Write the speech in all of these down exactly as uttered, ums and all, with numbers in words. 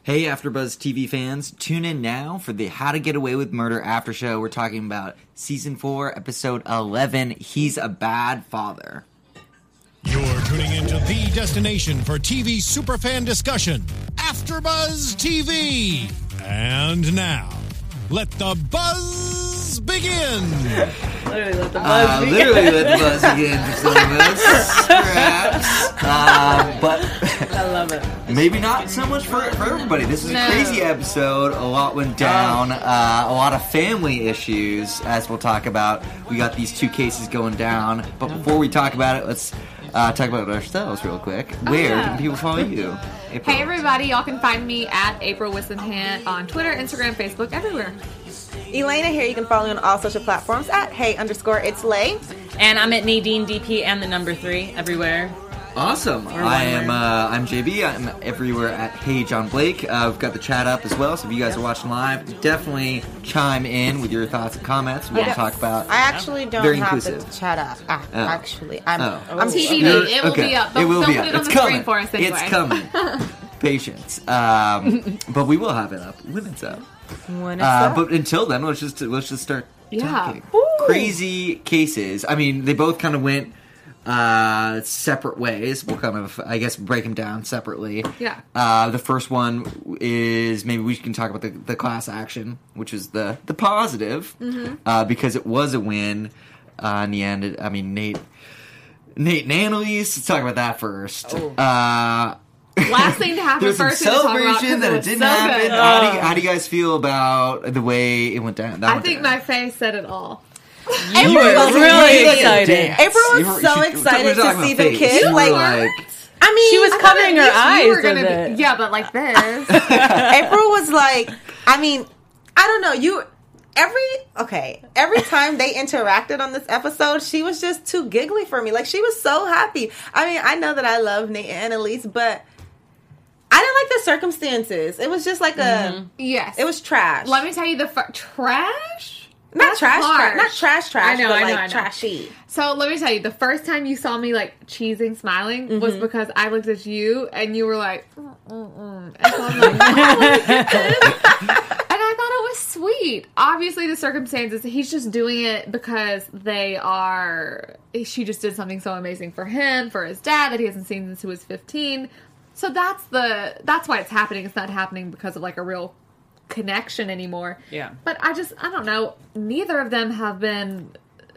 Hey, AfterBuzz T V fans, tune in now for the How to Get Away with Murder after show. We're talking about Season four, Episode eleven, He's a Bad Father. You're tuning into the destination for T V superfan discussion, AfterBuzz T V. And now, let the buzz begin. Literally let the buzz uh, begin. Literally let the buzz begin for some of us, perhaps. Uh, but I love it. Maybe not so much for, for everybody. This is No. a crazy episode. A lot went down. Uh, a lot of family issues, as we'll talk about. We got these two cases going down. But before we talk about it, let's uh, talk about ourselves real quick. Where yeah. can people follow you? April? Hey everybody, y'all can find me at April Wissenhant on Twitter, Instagram, Facebook, everywhere. Elena here. You can follow me on all social platforms at hey underscore it's Lay. And I'm at Nadine D P and the number three everywhere. Awesome. I am. Uh, I'm J B. I'm everywhere at Hey John Blake. Uh, we've got the chat up as well, so if you guys are watching live, definitely chime in with your thoughts and comments. We'll Yes. talk about. I actually don't Very have inclusive. the chat up. Ah, Oh. Actually, I'm. Oh. I'm T V, You're- it will okay. be up. It Don't, will don't be put up. it on It's the coming. screen for us anyway. It's coming. Patience. Um, but we will have it up when it's up. When it's Uh, up. but until then, let's just let's just start Yeah. talking. Ooh. Crazy cases. I mean, they both kind of went uh, separate ways. We'll kind of, I guess, break them down separately. Yeah. Uh, the first one is maybe we can talk about the, the class action, which is the the positive, Mm-hmm. uh, because it was a win. Uh, in the end, it, I mean, Nate, Nate and Annalise. Let's talk about that first. Oh. Uh, Last thing to happen There's some first thing to talk about, celebration 'cause that it it was didn't so happen. good. How, do you, how do you guys feel about the way it went down? That I went think down? my face said it all. You were were really really like a excited. dance. April was You were- so she- excited we were to talking see about the face. kids, You were like- like, I mean, She was I thought covering at her least you eyes were with gonna it. be, yeah, but like this. April was like, I mean, I don't know. You every okay, every time they interacted on this episode, she was just too giggly for me. Like she was so happy. I mean, I know that I love Nate and Annalise, but I didn't like the circumstances. It was just like a, Yes. it was trash. Let me tell you the fir- trash. not That's trash, tra- harsh. not trash, trash. I know, but I know, like I know. trashy. So let me tell you, the first time you saw me like cheesing, smiling was because I looked at you and you were like, mm, mm, mm. And so I'm like, oh, look at this. And I thought it was sweet. Obviously, the circumstances, he's just doing it because they are, she just did something so amazing for him, for his dad that he hasn't seen since he was fifteen. So that's the, that's why it's happening. It's not happening because of like a real connection anymore. Yeah. But I just, I don't know. Neither of them have been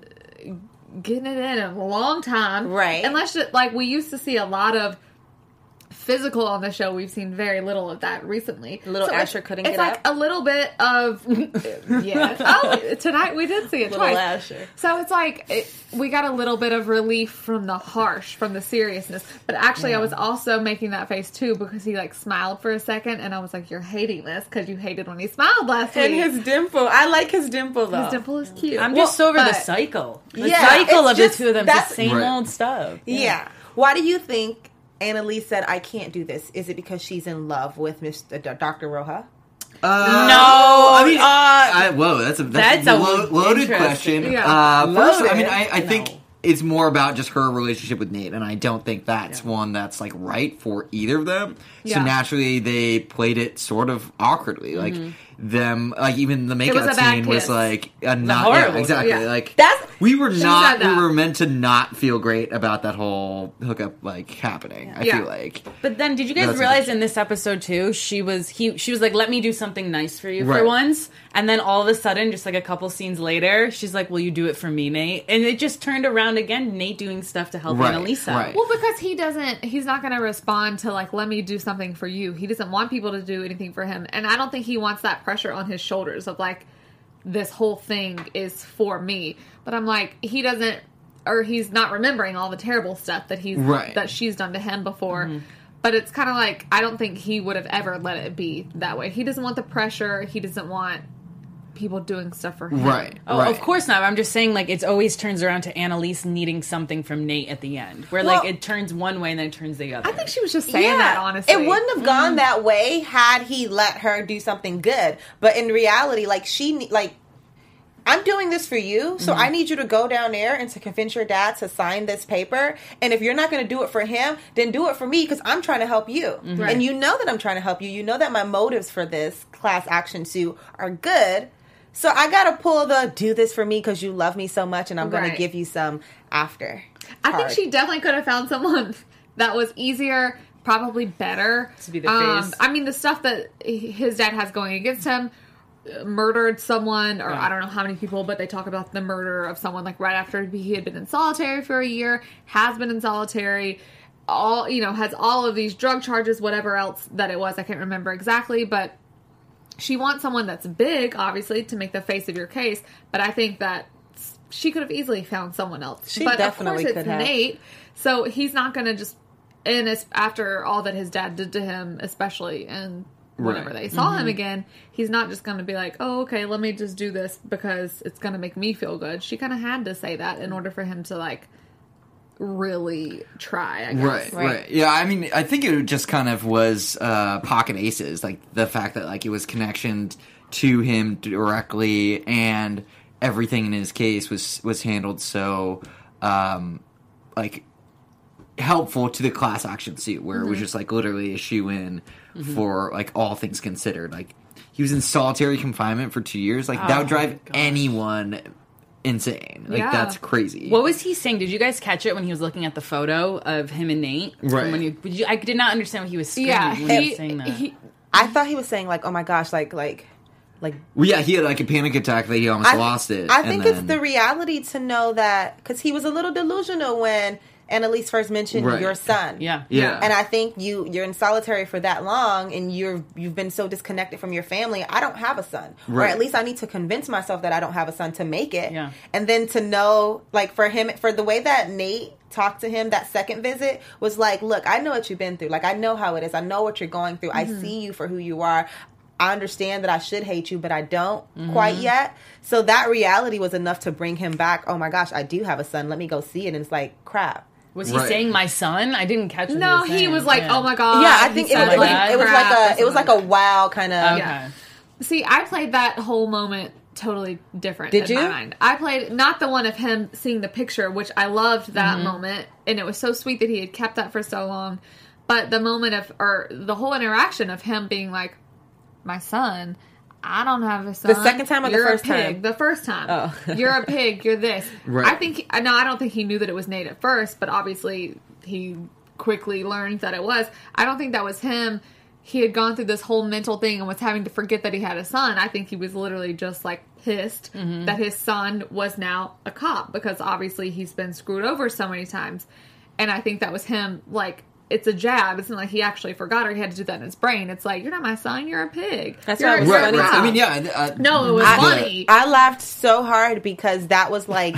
getting it in a long time. Right. Unless, it, like, we used to see a lot of physical on the show. We've seen very little of that recently. Little So Asher it's, couldn't it's get like up. a little bit of, yes. Oh, tonight we did see it Little twice. Asher. So it's like, it, we got a little bit of relief from the harsh, from the seriousness. But actually, I was also making that face, too, because he, like, smiled for a second, and I was like, you're hating this, because you hated when he smiled last And week. his dimple. I like his dimple though. His dimple is cute. I'm just Well, over the but- cycle. The Yeah, cycle it's of just- the two of them. that's- The same Right. old stuff. Yeah. Why do you think Annalise said, I can't do this? Is it because she's in love with Mister D- Doctor Roja? Uh, No, I mean, uh, I, whoa, that's a that's, That's a, a lo- loaded interesting- question. Yeah. Uh, first, I Loaded? mean, I, I think No. it's more about just her relationship with Nate, and I don't think that's one that's like right for either of them. So Yeah. naturally, they played it sort of awkwardly, like them, like even the was makeout a bad scene was kiss. like a not yeah, horrible- exactly yeah. like That's we were not said that. we were meant to not feel great about that whole hookup like happening. I Yeah. feel like But then, did you guys That's realize interesting. in this episode too? She was he. She was like, "Let me do something nice for you Right. for once," and then all of a sudden, just like a couple scenes later, she's like, "Will you do it for me, Nate?" And it just turned around again. Nate doing stuff to help Right, Annalise out. right. Well, because he doesn't, he's not going to respond to, like, let me do something for you. He doesn't want people to do anything for him. And I don't think he wants that pressure on his shoulders of, like, this whole thing is for me. But I'm like, he doesn't, or he's not remembering all the terrible stuff that he's, Right. that she's done to him before. Mm-hmm. But it's kind of like, I don't think he would have ever let it be that way. He doesn't want the pressure. He doesn't want people doing stuff for him. right, Oh, right. of course not. I'm just saying, like, it always turns around to Annalise needing something from Nate at the end, where like Well- it turns one way and then it turns the other. I think she was just saying that, honestly. It wouldn't have gone that way had he let her do something good. But in reality, like she, ne- like I'm doing this for you, so mm-hmm. I need you to go down there and to convince your dad to sign this paper. And if you're not going to do it for him, then do it for me because I'm trying to help you. Mm-hmm. Right. And you know that I'm trying to help you. You know that my motives for this class action suit are good. So I got to pull the do this for me because you love me so much and I'm going right. to give you some after. I think she definitely could have found someone that was easier, probably better. To be the um, face. I mean, the stuff that his dad has going against him, murdered someone, or yeah. I don't know how many people, but they talk about the murder of someone like right after he had been in solitary for a year, has been in solitary, all, you know, has all of these drug charges, whatever else that it was. I can't remember exactly, but she wants someone that's big, obviously, to make the face of your case, but I think that she could have easily found someone else. She but definitely of course it's could have. Nate, so he's not going to just, and it's after all that his dad did to him, especially, and whenever right. they saw mm-hmm. him again, he's not just going to be like, oh, okay, let me just do this because it's going to make me feel good. She kind of had to say that in order for him to, like, really try, I guess. Right, right, right. Yeah, I mean, I think it just kind of was uh, pocket aces, like the fact that, like, it was connection to him directly and everything in his case was, was handled so, um, like, helpful to the class action suit where mm-hmm. it was just, like, literally a shoe-in mm-hmm. for, like, all things considered. Like, he was in solitary confinement for two years. Like, oh, that would drive anyone insane. Like, yeah. that's crazy. What was he saying? Did you guys catch it when he was looking at the photo of him and Nate? Right. When you, did you, I did not understand what he was screaming Yeah, when he, he, was saying that. he, I thought he was saying, like, oh my gosh, like, like, like. Well, yeah, he had, like, a panic attack that he almost I, lost it. I think then, it's the reality to know that, because he was a little delusional when Annalise first mentioned right. your son. Yeah. Yeah. And I think you, you're in solitary for that long and you're, you've been so disconnected from your family. I don't have a son. Right. Or at least I need to convince myself that I don't have a son to make it. Yeah. And then to know, like, for him, for the way that Nate talked to him that second visit was like, look, I know what you've been through. Like, I know how it is. I know what you're going through. Mm-hmm. I see you for who you are. I understand that I should hate you, but I don't mm-hmm. quite yet. So that reality was enough to bring him back. Oh my gosh, I do have a son. Let me go see it. And it's like, crap. Was he Right. saying my son? I didn't catch what no, he was saying. he was like, Yeah. oh my god. Yeah, I he think it said was, like, that. it was crap like or a, it was like a something. wow kind of. Okay. Yeah. See, I played that whole moment totally different Did in you? my mind. I played not the one of him seeing the picture, which I loved that Mm-hmm. moment, and it was so sweet that he had kept that for so long. But the moment of, or the whole interaction of him being like, my son, I don't have a son. The second time or the You're first a pig. time? The first time. Oh. You're a pig. You're this. Right. I think, no, I don't think he knew that it was Nate at first, but obviously he quickly learned that it was. I don't think that was him. He had gone through this whole mental thing and was having to forget that he had a son. I think he was literally just like pissed Mm-hmm. that his son was now a cop because obviously he's been screwed over so many times. And I think that was him, like, it's a jab. It's not like he actually forgot or he had to do that in his brain. It's like, you're not my son, you're a pig. That's You're why a- it was you're a Right, funny. right. cop. I mean, yeah. Uh, No, it was I- funny. I laughed so hard because that was like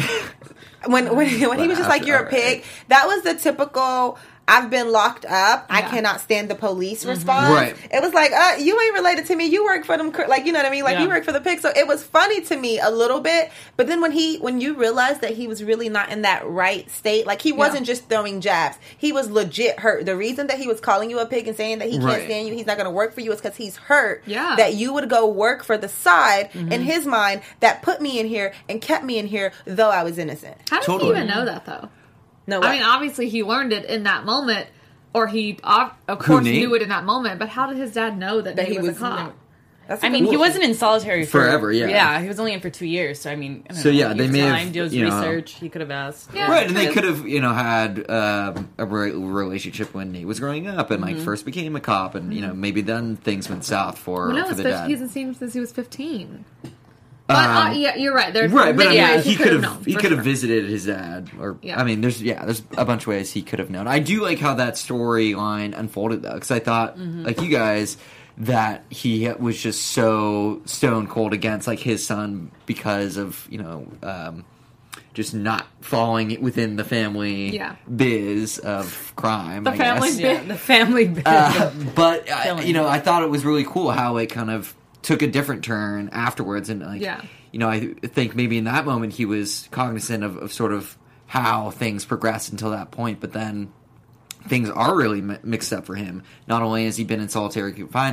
when when, when he was just like, "You're a pig." That was the typical. I've been locked up. I Yeah. cannot stand the police response. Right. It was like, uh, you ain't related to me. You work for them. cr- Like, you know what I mean? Like, Yeah. you work for the pig. So it was funny to me a little bit. But then when he, when you realized that he was really not in that right state, like he wasn't just throwing jabs. He was legit hurt. The reason that he was calling you a pig and saying that he can't Right. stand you, he's not going to work for you, is because he's hurt. Yeah. That you would go work for the side Mm-hmm. in his mind that put me in here and kept me in here, though I was innocent. How does Totally. he even know that, though? No, I mean, obviously he learned it in that moment, or he, of of Who, course, Nate? knew it in that moment. But how did his dad know that, That he he was, was- a cop? That's I a mean, good he one. wasn't in solitary for, Forever, yeah. Yeah, he was only in for two years. So I mean, I don't So, know, yeah, he they had may have, time, do his you know- research. He could have asked. Yeah. Right, and they true. could have, you know, had um, a re- relationship when Nate was growing up and, like, first became a cop, and, you know, maybe then things went south for, Well, no, for it's the fif- dad. he hasn't seen him since he was fifteen. But Um, uh, yeah, you're right. There's Right, but I many mean, ways he could have known, he for could have sure. visited his dad, or Yeah. I mean, there's yeah, there's a bunch of ways he could have known. I do like how that storyline unfolded though, because I thought, Mm-hmm. like you guys, that he was just so stone cold against like his son because of you know um, just not falling within the family Yeah. biz of crime. The I family guess. biz. Yeah, the family bit. Uh, but uh, Killing you know, me. I thought it was really cool how it kind of took a different turn afterwards, and like, Yeah. you know, I think maybe in that moment he was cognizant of, of sort of how things progressed until that point, but then things are really mi- mixed up for him. Not only has he been in solitary confinement,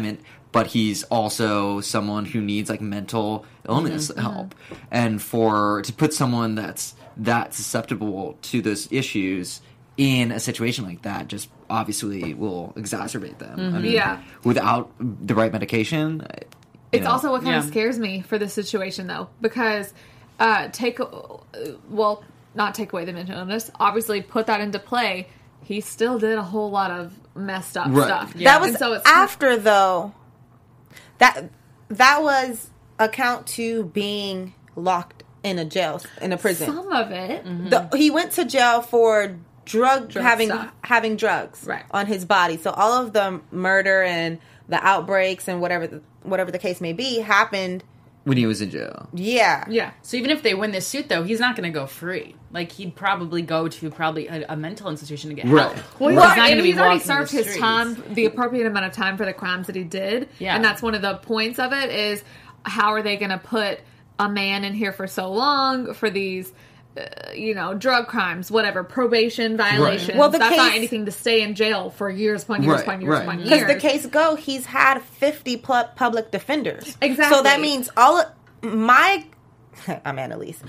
but he's also someone who needs like mental illness Mm-hmm. help. And for to put someone that's that susceptible to those issues in a situation like that just obviously will exacerbate them. Mm-hmm. I mean, Yeah. without the right medication, you It's know. also what kind of Yeah. scares me for this situation, though, because uh, take well, not take away the mental illness. Obviously, put that into play. He still did a whole lot of messed up Right. stuff. Yeah. That was And so it's after though. That that was account to being locked in a jail in a prison. some of it. The, he went to jail for drug, Drug having stuff. having drugs Right. on his body. So all of the murder and the outbreaks and whatever the, whatever the case may be happened. when he was in jail. Yeah, Yeah. So even if they win this suit, though, he's not going to go free. Like, he'd probably go to probably a, a mental institution to get Right. help. Well, He's he's, not already, gonna be he's already walking the served his streets. time, the appropriate amount of time for the crimes that he did. Yeah. And that's one of the points of it is how are they going to put a man in here for so long for these, uh, you know, drug crimes, whatever, probation violations. Well, the that's not case- anything to stay in jail for years upon years Right, upon years right. upon years. because the case go, he's had fifty plus public defenders. Exactly. So that means all of my. I'm Annalise.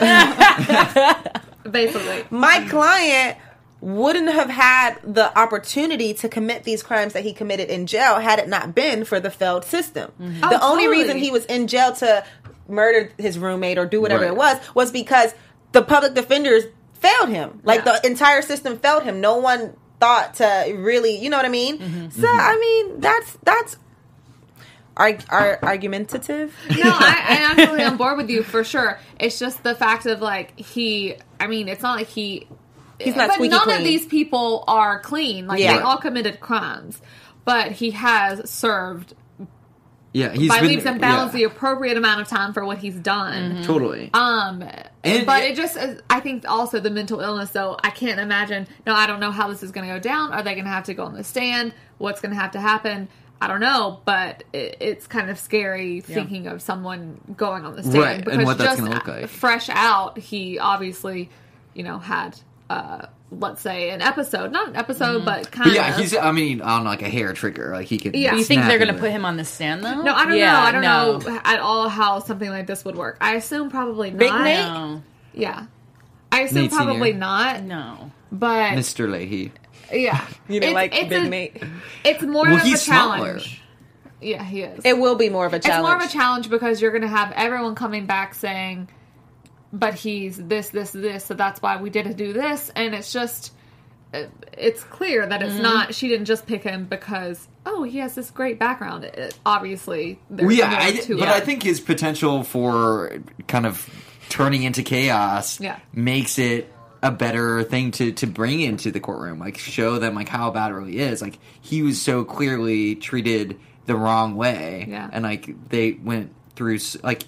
Basically. My client wouldn't have had the opportunity to commit these crimes that he committed in jail had it not been for the failed system. The Oh, only totally. reason he was in jail to murder his roommate or do whatever Right. it was was because the public defenders failed him. Like Yeah. the entire system failed him. No one thought to really, you know what I mean? So I mean, that's that's ar- ar- argumentative. No, I, I- I'm totally on board with you for sure. It's just the fact of like he. I mean, it's not like he. He's not But squeaky none clean. of these people are clean. Like Yeah. they all committed crimes, but he has served Yeah, he's by been, leaps and bounds yeah, the appropriate amount of time for what he's done. totally. Um, And- but it just, I think also the mental illness though, I can't imagine, no, I don't know how this is going to go down. Are they going to have to go on the stand? What's going to have to happen? I don't know, but it, it's kind of scary thinking of someone going on the stand. Right, and because what that's just gonna look like. fresh out, he obviously, you know, had, uh, let's say an episode, not an episode, but kind But yeah, of. he's. I mean, on like a hair trigger, like he could. Yeah. Do you think snap they're going to into put it. him on the stand, though? no, I don't Yeah, know. I don't no. know at all how something like this would work. I assume probably not. Big Nate? No. Yeah. I assume Nate Senior. probably not, No. but Mister Leahy. yeah. You didn't It's- like it's Big a- Nate. It's more Well, of a he's challenge. smaller. Yeah, he is. It will be more of a it's challenge. more of a challenge because you're going to have everyone coming back saying, but he's this, this, this, so that's why we didn't do this. And it's just, it- it's clear that it's not, she didn't just pick him because, oh, he has this great background. It, obviously, there's Well, yeah, more I, to but it. I think his potential for kind of turning into chaos Yeah. makes it a better thing to, to bring into the courtroom. Like, show them like how bad it really is. Like, he was so clearly treated the wrong way, Yeah. and like they went through s- like.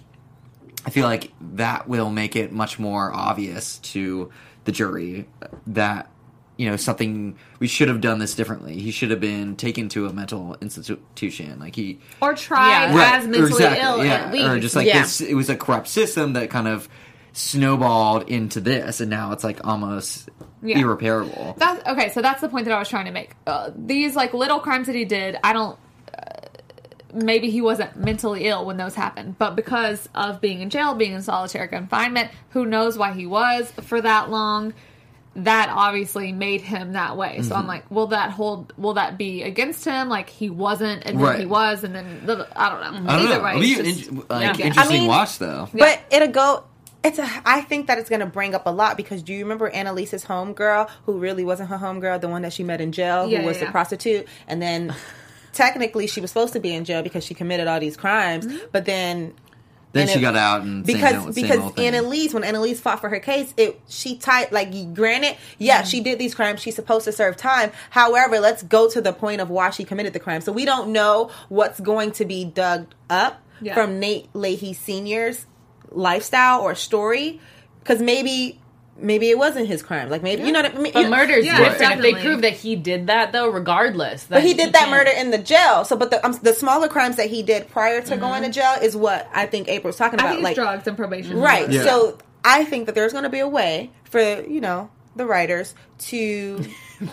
I feel like that will make it much more obvious to the jury that, you know, something, we should have done this differently. He should have been taken to a mental institution. Like he, or tried Yeah. as mentally exactly, ill yeah. at least. Or just like Yeah. this, it was a corrupt system that kind of snowballed into this, and now it's like almost Yeah. irreparable. That's okay. So that's the point that I was trying to make. Uh, these like little crimes that he did, I don't. Uh, maybe he wasn't mentally ill when those happened, but because of being in jail, being in solitary confinement, who knows why he was for that long? That obviously made him that way. So Mm-hmm. I'm like, will that hold? Will that be against him? Like he wasn't, and then Right. he was, and then I don't know. I don't Either know. way, It'll be it's just- in- like yeah. interesting I mean- watch though. But it'll go. It's. A, I think that it's going to bring up a lot because do you remember Annalise's homegirl who really wasn't her homegirl, the one that she met in jail, Yeah, who was yeah, the yeah. prostitute, and then technically she was supposed to be in jail because she committed all these crimes, Mm-hmm. but then. Then and she it- got out and because same, same because old thing. Annalise, when Annalise fought for her case, it she tied like granted, yeah, she did these crimes. She's supposed to serve time. However, let's go to the point of why she committed the crime. So we don't know what's going to be dug up Yeah. from Nate Leahy Senior's lifestyle or story, because maybe maybe it wasn't his crime. Like maybe you know what I mean. But You- murder's Yeah, different. If definitely. they prove that he did that, though, regardless. But he then did that can't- murder in the jail. So, but the um, the smaller crimes that he did prior to going to jail is what I think April's talking I about. think like it's drugs and probation. Right. Yeah. So I think that there's going to be a way for, you know, the writers to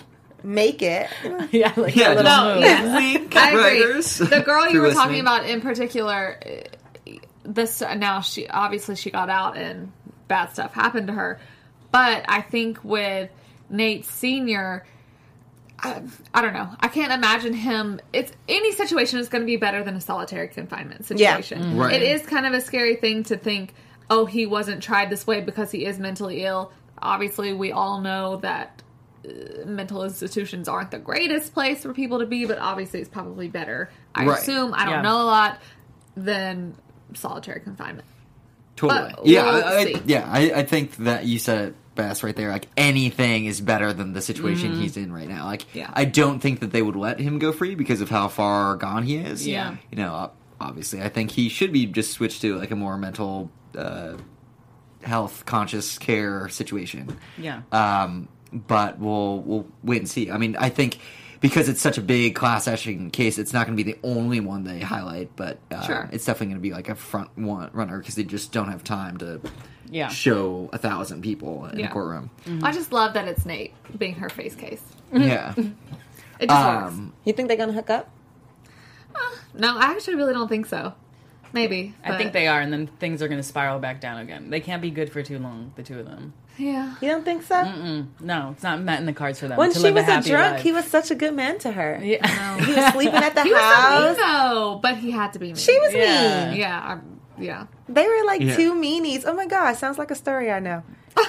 make it. yeah, like Yeah, a little no, move. yes. Wink, I agree. writers. The girl If you you're were talking listening. about in particular, uh, this now she obviously she got out and bad stuff happened to her, but I think with Nate Senior, I, I don't know. I can't imagine him. It's any situation is going to be better than a solitary confinement situation. Yeah. Mm-hmm. Right. It is kind of a scary thing to think, oh, he wasn't tried this way because he is mentally ill. Obviously, we all know that uh, mental institutions aren't the greatest place for people to be, but obviously it's probably better. I Right. assume, I don't Yeah. know a lot, than solitary confinement. Totally. But Yeah, we'll I, I, see. yeah. I, I think that you said it best right there. Like anything is better than the situation he's in right now. Like Yeah. I don't think that they would let him go free because of how far gone he is. Yeah. You know, ob- obviously, I think he should be just switched to like a more mental uh, health conscious care situation. Yeah. Um, but we'll we'll wait and see. I mean, I think because it's such a big class action case, it's not going to be the only one they highlight. But uh, Sure. it's definitely going to be like a front one runner because they just don't have time to Yeah. show a thousand people in Yeah. a courtroom. I just love that it's Nate being her face case. Yeah. It just works. Um, You think they're gonna hook up? No, I actually really don't think so. Maybe. I but- think they are, and then things are going to spiral back down again. They can't be good for too long, the two of them. Yeah. You don't think so? Mm-mm. No, it's not meant in the cards for them. When to she live was a a happy drunk, life. he was such a good man to her. Yeah. He was sleeping at the He was so house. mean, though, but he had to be mean. She was Yeah. mean. Yeah. I- yeah. They were like Yeah. two meanies. Oh my god, sounds like a story I know.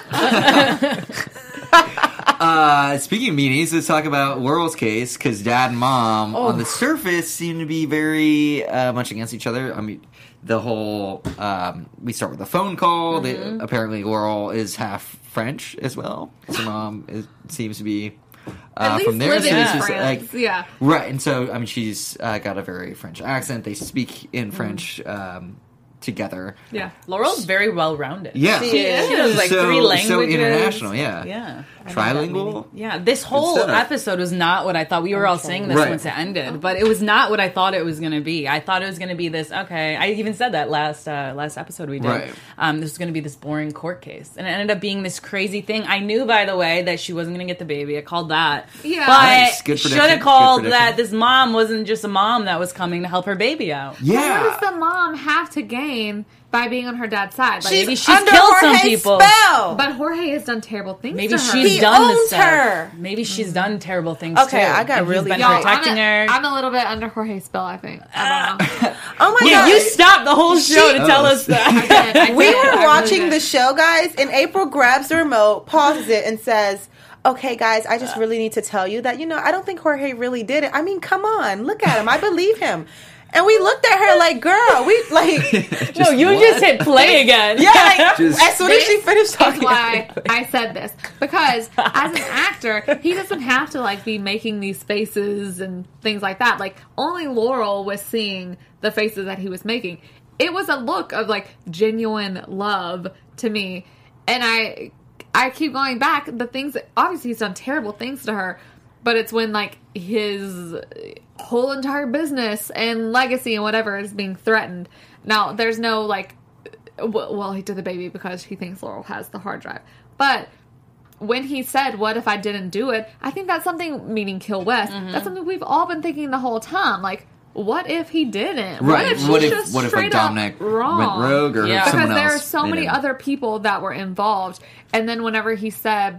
uh, speaking of meanies, let's talk about Laurel's case because dad and mom on the surface seem to be very uh, much against each other. I mean, the whole um, we start with a phone call. Mm-hmm. They, apparently, Laurel is half French as well. So mom is, seems to be At uh, least from there. living So in it's just France. like yeah. right, and so I mean, she's uh, got a very French accent. They speak in French um, together. Yeah. Laurel's very well rounded. Yeah, She is. She knows like so, three languages. So international, yeah, Yeah. trilingual. Yeah, this whole stuff. episode was not what I thought. We were all saying this Right. once it ended, but it was not what I thought it was going to be. I thought it was going to be this. Okay, I even said that last uh, last episode we did. Right. Um, this was going to be this boring court case, and it ended up being this crazy thing. I knew, by the way, that she wasn't going to get the baby. I called that. Yeah. but Nice. Good should prediction. have Good called prediction. that this mom wasn't just a mom that was coming to help her baby out. Yeah. What does the mom have to gain by being on her dad's side? Like, Maybe she's Under killed some Jorge's people. spell. but Jorge has done terrible things Maybe to her. she's He done this owns stuff. her. Maybe she's done terrible things Okay, too. I got And he's really been Y'all, protecting I'm a, her. I'm a little bit under Jorge's spell, I think. I don't know. Oh my Yeah, god. you stopped the whole show to tell Oh. us that. I did, I We did, I were really watching did. the show, guys, and April grabs the remote, pauses it, and says, okay, guys, I just really need to tell you that, you know, I don't think Jorge really did it. I mean, come on, look at him. I believe him. And we looked at her like, girl, we, like, No, you what? just hit play again. yeah, like, Just- as soon as she This finished is talking. why I said this, because as an actor, he doesn't have to like be making these faces and things like that. Like only Laurel was seeing the faces that he was making. It was a look of like genuine love to me, and I I keep going back. The things that obviously he's done terrible things to her, but it's when like his whole entire business and legacy and whatever is being threatened. Now there's no like. Well, he did the baby because he thinks Laurel has the hard drive. But when he said, what if I didn't do it? I think that's something, meaning Kill West, that's something we've all been thinking the whole time. Like, what if he didn't? Right. What if she's What if just what if straight like up Dominic wrong? went rogue or Yeah. someone Because there are else so made many him- other people that were involved. And then whenever he said,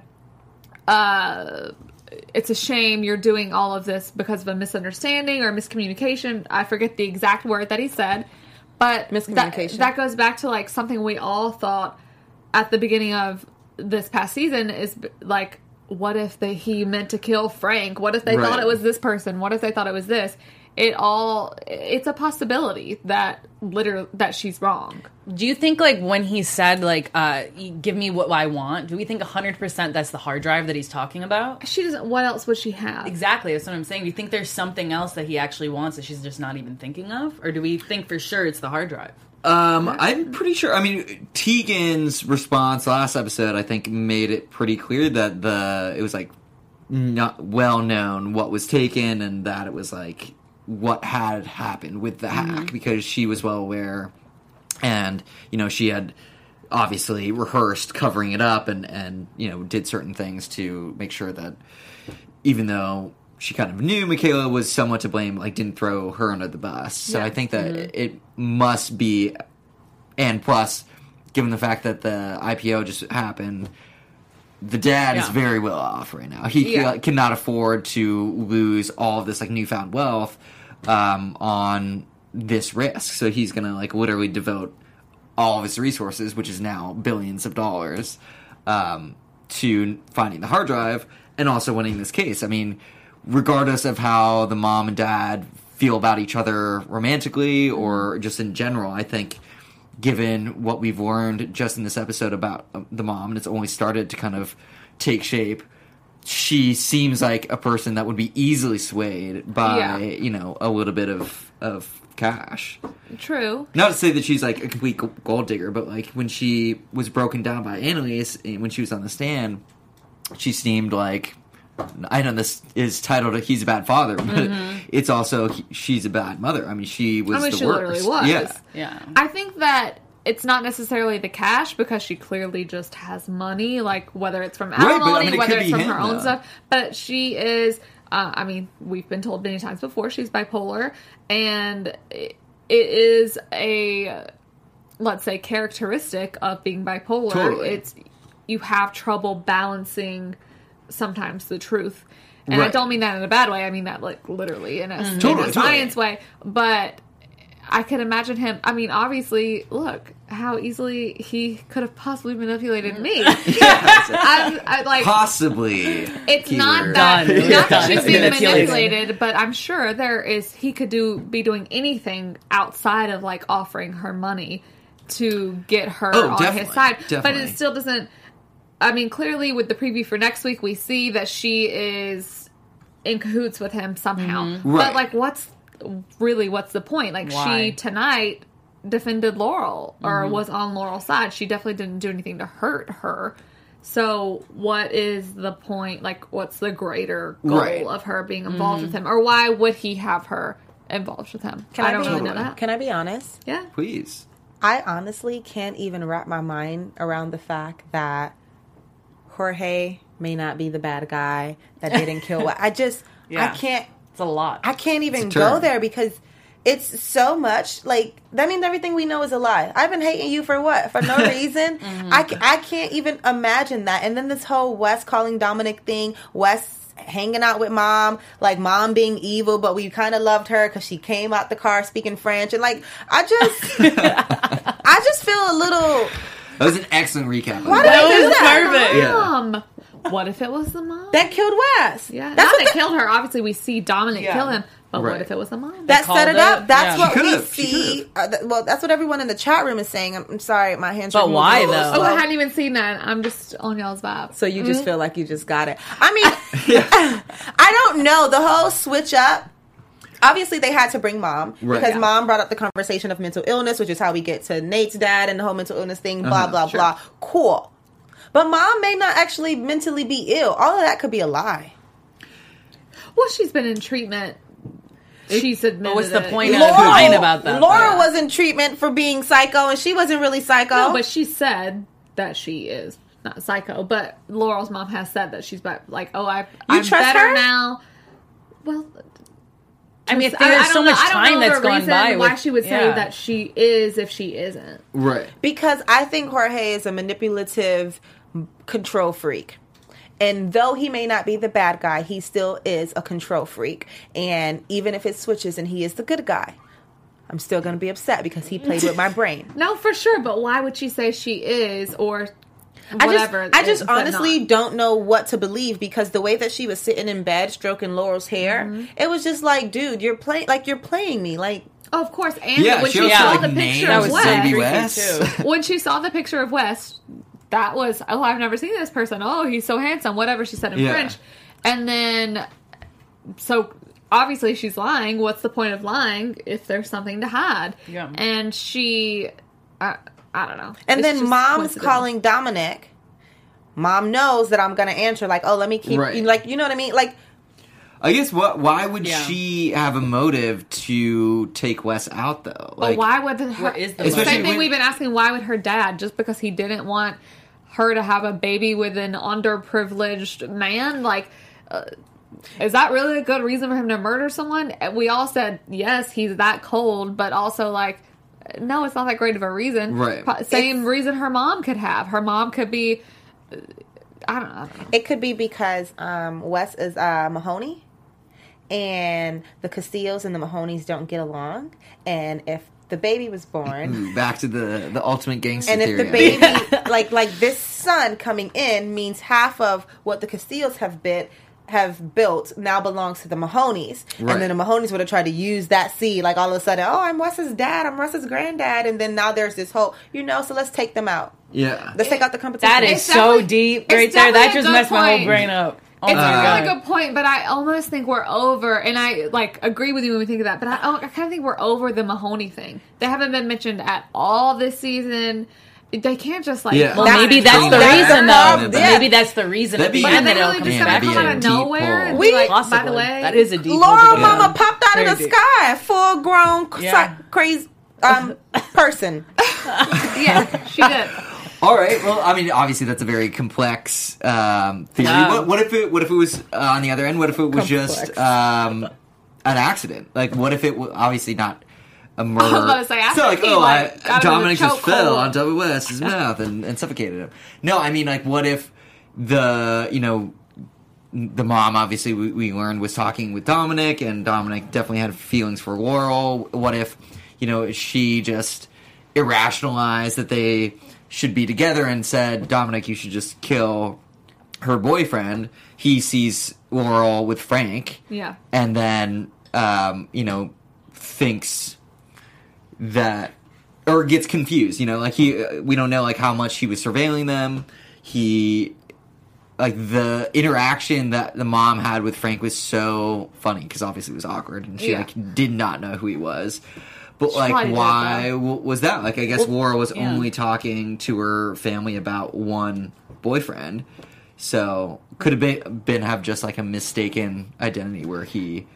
uh, it's a shame you're doing all of this because of a misunderstanding or miscommunication. I forget the exact word that he said. But Miscommunication. That, that goes back to like something we all thought at the beginning of this past season is like, what if they, he meant to kill Frank? What if they Right. thought it was this person? What if they thought it was this? It all, it's a possibility that literally, that she's wrong. Do you think, like, when he said, like, uh, give me what I want, do we think one hundred percent that's the hard drive that he's talking about? She doesn't, what else would she have? Exactly, that's what I'm saying. Do you think there's something else that he actually wants that she's just not even thinking of? Or do we think for sure it's the hard drive? Um, I'm pretty sure. I mean, Tegan's response last episode, I think, made it pretty clear that the it was like not well known what was taken, and that it was like what had happened with the hack because she was well aware, and you know she had obviously rehearsed covering it up, and and you know did certain things to make sure that even though she kind of knew Michaela was somewhat to blame, like didn't throw her under the bus. So Yeah. I think that Mm-hmm. it must be, and plus, given the fact that the I P O just happened, the dad is Yeah. very well off right now. He Yeah. ca- cannot afford to lose all of this like newfound wealth um, on this risk. So he's gonna like literally devote all of his resources, which is now billions of dollars, um, to finding the hard drive and also winning this case. I mean, regardless of how the mom and dad feel about each other romantically or just in general, I think given what we've learned just in this episode about uh, the mom, and it's only started to kind of take shape, she seems like a person that would be easily swayed by, Yeah. you know, a little bit of, of cash. True. Not to say that she's like a complete g- gold digger, but like when she was broken down by Annalise and when she was on the stand, she seemed like, I know this is titled "He's a Bad Father," but it's also he, she's a bad mother. I mean, she was I mean, the she worst. literally was. Yeah, Yeah. I think that it's not necessarily the cash because she clearly just has money, like whether it's from Right, but, I alimony, mean, it whether could it's be from her him, own though. stuff. But she is, uh, I mean, we've been told many times before she's bipolar, and it, it is a, let's say, characteristic of being bipolar. Totally. It's you have trouble balancing sometimes the truth. And I Right. don't mean that in a bad way. I mean that like literally in a, in Totally, a totally. science way. But I could imagine him. I mean, obviously, look how easily he could have possibly manipulated me. I'm, I, like possibly. it's not keyword. that Done. not that Done. she's It's being manipulated. manipulated, but I'm sure there is he could do be doing anything outside of like offering her money to get her Oh, on definitely, his side. But definitely. it still doesn't. I mean, clearly with the preview for next week, we see that she is in cahoots with him somehow. Mm-hmm. Right. But like, what's really what's the point? Like, Why? she tonight defended Laurel or Mm-hmm. was on Laurel's side. She definitely didn't do anything to hurt her. So, what is the point? Like, what's the greater goal Right. of her being involved with him, or why would he have her involved with him? Can I, I don't be, really know that. Can I be honest? Yeah. Please. I honestly can't even wrap my mind around the fact that Jorge may not be the bad guy that didn't kill. I just, Yeah. I can't, It's a lot. I can't even It's a turn. go there because it's so much. Like that means everything we know is a lie. I've been hating you for what? For no reason. I, ca- I can't even imagine that. And then this whole Wes calling Dominic thing. Wes hanging out with mom, like mom being evil, but we kind of loved her because she came out the car speaking French. And like, I just, I just feel a little. That was an excellent recap. Why did That I do was that? perfect. Yeah. Mom. What if it was the mom? That killed Wes. yeah, that's not what that the- killed her. Obviously, we see Dominic Yeah. kill him, but Right. what if it was the mom? That called set it it? up. That's Yeah. what She we could've. She see. Uh, th- well, that's what everyone in the chat room is saying. I'm, I'm sorry, my hands. But are moving why, a little though? Oh, I slow. hadn't even seen that. I'm just on y'all's vibe. So you just feel like you just got it. I mean, I don't know. The whole switch up. Obviously, they had to bring mom Right. because Yeah. mom brought up the conversation of mental illness, which is how we get to Nate's dad and the whole mental illness thing. Blah Uh-huh, blah sure. blah. Cool. But mom may not actually mentally be ill. All of that could be a lie. Well, she's been in treatment. She's admitted. what's the it. point of- lying about that, Laura though. was in treatment for being psycho, and she wasn't really psycho. No, but she said that she is not psycho. But Laurel's mom has said that she's back. Like, oh, I, I'm trust better her? now. Well, I mean, if I- I there's don't so know- much I don't time know that's the gone reason by. why with- she would say yeah. that she is if she isn't. Right. Because I think Jorge is a manipulative control freak. And though he may not be the bad guy, he still is a control freak. And even if it switches and he is the good guy, I'm still going to be upset because he played with my brain. No, for sure. But why would she say she is or I whatever? just, I just is, but honestly not? don't know what to believe because the way that she was sitting in bed stroking Laurel's hair, Mm-hmm. it was just like, dude, you're playing, like you're playing me, like. Oh, of course. And Yeah, when she she, also saw like the named picture That of was Baby Wes, Wes. too. when she saw the picture of Wes, that was, oh, I've never seen this person. Oh, he's so handsome. Whatever she said in Yeah. French. And then, so obviously she's lying. What's the point of lying if there's something to hide? Yeah. And she, I, I don't know. And It's then just mom's coincidental. calling Dominic. Mom knows that I'm gonna answer. Like, oh, let me keep. Right. Like, you know what I mean? Like, I guess what? Why would Yeah. she have a motive to take Wes out though? But why would her, What is the the Especially same thing when- we've been asking? Why would her dad, just because he didn't want her to have a baby with an underprivileged man, like uh, is that really a good reason for him to murder someone? We all said, yes, he's that cold, but also, like, no, it's not that great of a reason. Right. Same It's, reason her mom could have. Her mom could be, I don't know. I don't know. It could be because um, Wes is uh, Mahoney, and the Castillos and the Mahoneys don't get along. And if the baby was born, Ooh, back to the the ultimate gangster and if theory. the baby, like like this son coming in means half of what the Castillos have bit have built now belongs to the Mahonies, Right. and then the Mahonies would have tried to use that seed, like all of a sudden, oh, I'm Wes's dad, I'm Wes's granddad, and then now there's this whole, you know, so let's take them out. yeah. Let's take out the competition. That is It's so definitely- deep it's right there. That definitely a just good messed my whole point. brain up. Oh It's my a God. really good point, but I almost think we're over, and I like agree with you when we think of that. But I, oh, I kind of think we're over the Mahoney thing. They haven't been mentioned at all this season. They can't just like. Yeah. Well, That's- maybe that's the that's reason, the though. problem. But Yeah. maybe that's the reason at That'd the be- end But that it'll really come just Yeah, gonna back. that'd come be out a of deep nowhere. pull. and We- be like, by Possibly. the way, That is a deep Laura pull. Mama popped out of Very the deep. sky, full grown, Yeah. crazy um, person. yeah, she did. All right. Well, I mean, obviously that's a very complex um, theory. Wow. What, what if it? What if it was uh, on the other end? What if it was just Complex. um, an accident? Like, what if it was obviously not a murder? I was about to say, I so like, think he, oh, like, I, got him in a Dominic just chokehold. fell on W West's mouth and, and suffocated him. No, I mean, like, what if the you know. The mom, obviously, we, we learned was talking with Dominic, and Dominic definitely had feelings for Laurel. What if, you know, she just irrationalized that they should be together and said, Dominic, you should just kill her boyfriend. He sees Laurel with Frank, Yeah. and then, um, you know, thinks that, or gets confused. You know, like he, we don't know like how much he was surveilling them. He. Like, the interaction that the mom had with Frank was so funny, because obviously it was awkward, and she, Yeah. like, did not know who he was. But, She like, probably did, why though. w- was that? Like, I guess Laura was yeah. only talking to her family about one boyfriend. So, could have been, been have just, like, a mistaken identity where he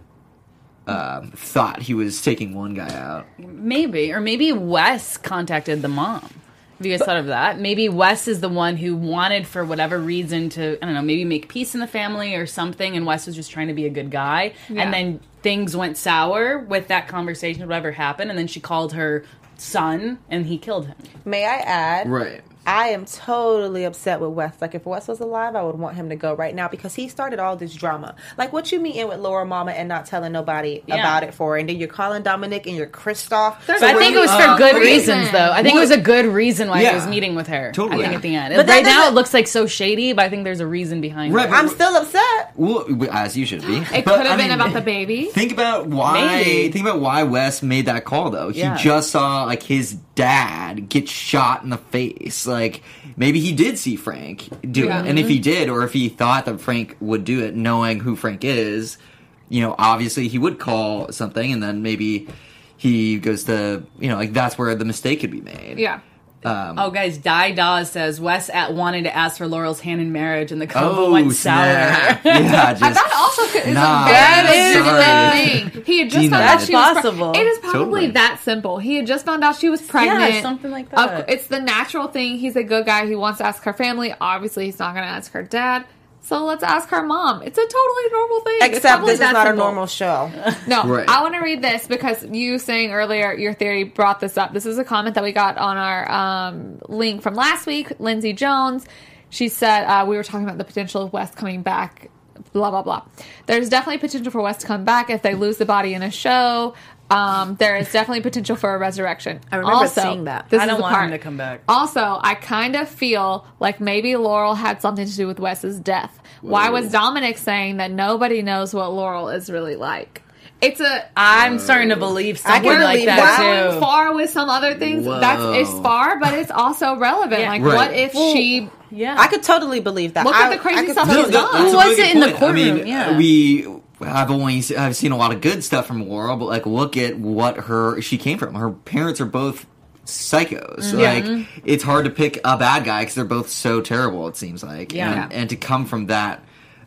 um, thought he was taking one guy out. Maybe. Or maybe Wes contacted the mom. Have you guys thought of that? Maybe Wes is the one who wanted, for whatever reason, to, I don't know, maybe make peace in the family or something, and Wes was just trying to be a good guy. Yeah. And then things went sour with that conversation, whatever happened, and then she called her son, and he killed him. May I add? Right. I am totally upset with Wes. Like, if Wes was alive, I would want him to go right now because he started all this drama. Like, what you meeting with Laura Mama and not telling nobody Yeah. about it for, and then you're calling Dominic and you're Christoph. There's But I a think it was reason. for good Uh, reasons, reason. though. I think it was a good reason why Yeah. he was meeting with her. Totally. I think at the end. But that right now, doesn't- it looks like so shady, but I think there's a reason behind Right, it. but- I'm still upset. Well, as you should be. It But, could have I been mean, about the baby. Think about why. Maybe. Think about why Wes made that call, though. He Yeah. just saw like his dad get shot in the face. Like maybe he did see Frank do Yeah. it, and if he did, or if he thought that Frank would do it, knowing who Frank is, you know, obviously he would call something, and then maybe he goes to, you know, like that's where the mistake could be made. Yeah. Um, Oh, guys, Di Dawes says Wes at wanted to ask for Laurel's hand in marriage, and the convo oh, went sour. snap. Yeah, just, And that also could, is Nah, a very that is legitimate thing. He had just Denied. found out she was Possible. pregnant. It is probably Totally. that simple. He had just found out she was pregnant. something like Of- that. it's the natural thing. He's a good guy. He wants to ask her family. Obviously, he's not going to ask her dad. So let's ask her mom. It's a totally normal thing. It's Except probably this is that not a simple. normal show. No, Right. I want to read this because you saying earlier your theory brought this up. This is a comment that we got on our um, link from last week. Lindsay Jones, she said uh, we were talking about the potential of Wes coming back. Blah blah blah. There's definitely potential for Wes to come back if they lose the body in a show. Um, there is definitely potential for a resurrection. I remember also, seeing that. This I is don't the want part. him to come back. Also, I kind of feel like maybe Laurel had something to do with Wes's death. Why was Dominic saying that nobody knows what Laurel is really like? It's a I'm starting to believe I something can like believe that, that. going too. far with some other things. Whoa. That's it's far, but it's also relevant. Yeah. Like, Right. what if she? Yeah. I could totally believe that. Look at I- the crazy I could stuff totally- he's done. that's Who a was really it good in the point. I courtroom? mean, Yeah. we have only I've seen a lot of good stuff from Laurel, but like look at what her she came from. Her parents are both psychos. Yeah. Like it's hard to pick a bad guy because they're both so terrible. It seems like, Yeah. and, and to come from that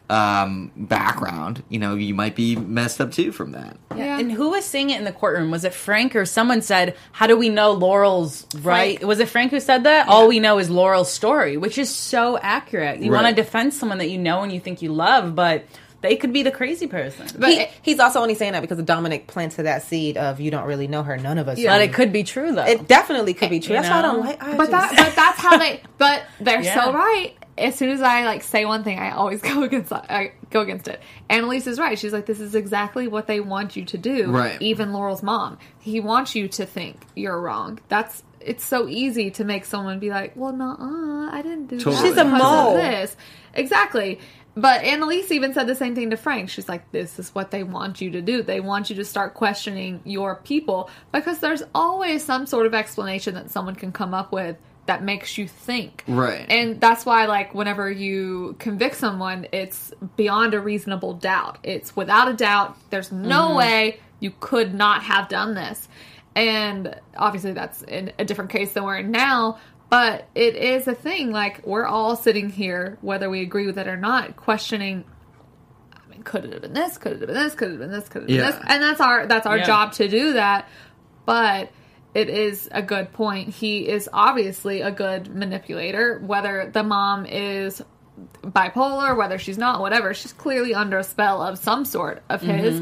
um, background, you know, you might be messed up too from that. Yeah. And who was saying it in the courtroom? Was it Frank or someone said, how do we know Laurel's right? Was it Frank who said that? All we know is Laurel's story, which is so accurate. You Right. want to defend someone that you know and you think you love, but they could be the crazy person. But he, it- he's also only saying that because Dominic planted that seed of you don't really know her. None of us. But do. it could be true, though. It definitely could be true. You That's why I don't know? like. I But just- that, but that's how they. But they're Yeah. so right. As soon as I like say one thing, I always go against. I go against it. Annalise is right. She's like, this is exactly what they want you to do. Right. Even Laurel's mom, he wants you to think you're wrong. That's. It's so easy to make someone be like, well, no, I didn't do Totally. that. She's a because mole. of This exactly. But Annalise even said the same thing to Frank. She's like, this is what they want you to do. They want you to start questioning your people because there's always some sort of explanation that someone can come up with that makes you think. Right. And that's why, like, whenever you convict someone, it's beyond a reasonable doubt. It's without a doubt, there's no Mm-hmm. way you could not have done this. And obviously that's in a different case than we're in now. But it is a thing. Like, we're all sitting here, whether we agree with it or not, questioning, I mean, could it have been this? Could it have been this? Could it have been this? Could it have been Yeah. this? And that's our that's our Yeah. job to do that. But it is a good point. He is obviously a good manipulator, whether the mom is bipolar, whether she's not, whatever. She's clearly under a spell of some sort of his.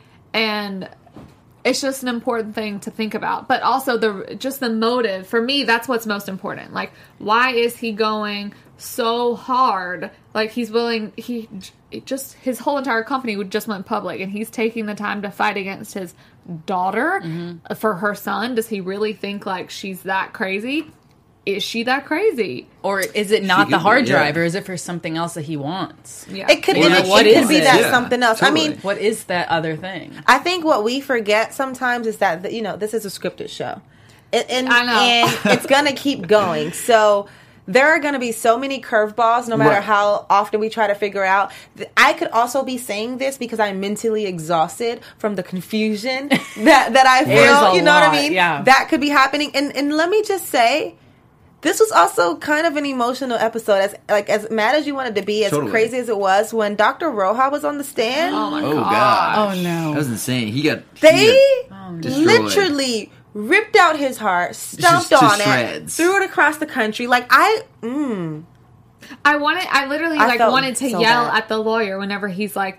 And it's just an important thing to think about. But also the just the motive. For me, that's what's most important. Like, why is he going so hard? Like, he's willing, he just, his whole entire company would just went public, and he's taking the time to fight against his daughter for her son. Does he really think, like, she's that crazy? Is she that crazy? Or is it not She the could hard be, yeah. drive, or is it for something else that he wants? Yeah. it could You be. know, It, what it is could be it? that Yeah, something else. totally. I mean, What is that other thing? I think what we forget sometimes is that you know this is a scripted show, and and, I know. and it's gonna keep going. So there are gonna be so many curveballs, no matter Right. how often we try to figure out. I could also be saying this because I'm mentally exhausted from the confusion that that I There's feel. a You know what I lot, mean? yeah. That could be happening. And and let me just say. This was also kind of an emotional episode. As like as mad as you wanted to be, as Totally. crazy as it was, when Doctor Roja was on the stand. Oh my Oh god. god. Oh, no. That was insane. He got he They got destroyed. literally ripped out his heart, stomped Just to on it, shreds. threw it across the country. Like I, mm, I wanted, I literally I like felt wanted to so yell bad. at the lawyer whenever he's like,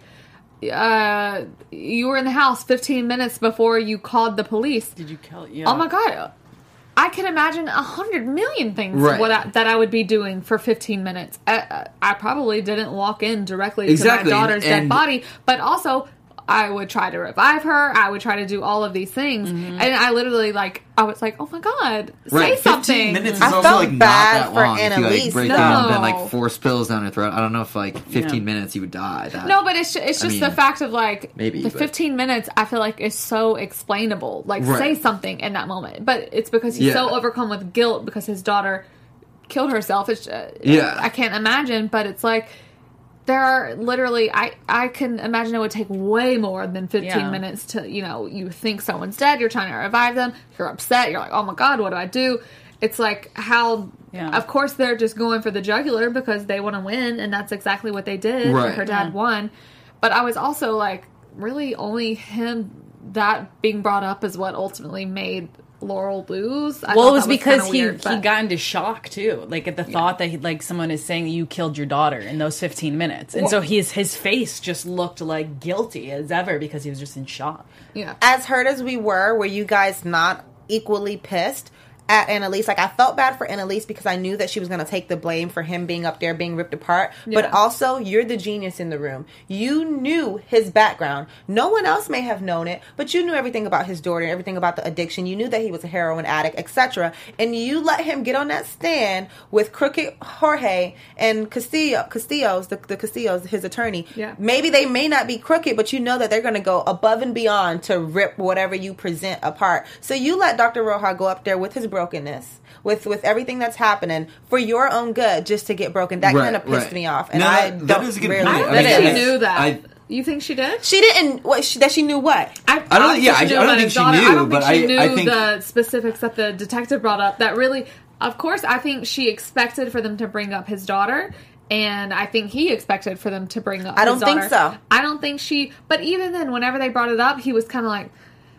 uh, you were in the house fifteen minutes before you called the police. Did you kill? Yeah. Oh my god. I can imagine a hundred million things Right. what I, that I would be doing for fifteen minutes. I, I probably didn't walk in directly Exactly, to my daughter's and- dead and- body, but also I would try to revive her. I would try to do all of these things, Mm-hmm. and I literally like I was like, oh my god, Right, say something. fifteen minutes is I also felt like not bad that for long. If you like Annalise, break though. down, then No. like force pills down her throat. I don't know if like fifteen Yeah. minutes you would die. That No, but it's ju- it's I just mean, the fact of like maybe, the but- fifteen minutes. I feel like is so explainable. Like Right. say something in that moment, but it's because he's Yeah. so overcome with guilt because his daughter killed herself. It's uh, Yeah. I can't imagine, but it's like there are literally I I can imagine it would take way more than fifteen Yeah. minutes to you know you think someone's dead, you're trying to revive them, you're upset, you're like oh my god, what do I do? It's like how. Yeah. Of course, they're just going for the jugular because they want to win, and that's exactly what they did. Right. Her dad Yeah. won. But I was also like, really, only him that being brought up is what ultimately made Laurel lose. I Well, thought it was that because kinda he weird, he but- got into shock too, like at the thought that he, like someone is saying you killed your daughter in those fifteen minutes, and so his his face just looked like guilty as ever because he was just in shock. yeah. as hurt as we were, were you guys not equally pissed at Annalise? Like I felt bad for Annalise because I knew that she was going to take the blame for him being up there being ripped apart. But Yeah. also, you're the genius in the room. You knew his background. No one else may have known it, but you knew everything about his daughter, everything about the addiction. You knew that he was a heroin addict, et cetera. And you let him get on that stand with crooked Jorge and Castillo, Castillo's the, the Castillo's his attorney. Yeah. Maybe they may not be crooked, but you know that they're going to go above and beyond to rip whatever you present apart. So you let Doctor Roja go up there with his brokenness, with with everything that's happening for your own good, just to get broken. That Right, kind of pissed right. me off, and No, I that- don't that is a good really. point. I I don't mean, think she I- knew that. I- you think she did? She didn't. What? She, that she knew what? I, I don't- yeah, think I- I don't about think his she daughter. knew, I don't think but she I- knew I think- the specifics that the detective brought up. That really, of course, I think she expected for them to bring up his daughter. And I think he expected for them to bring up I his don't think daughter. so. I don't think she... But even then, whenever they brought it up, he was kind of like...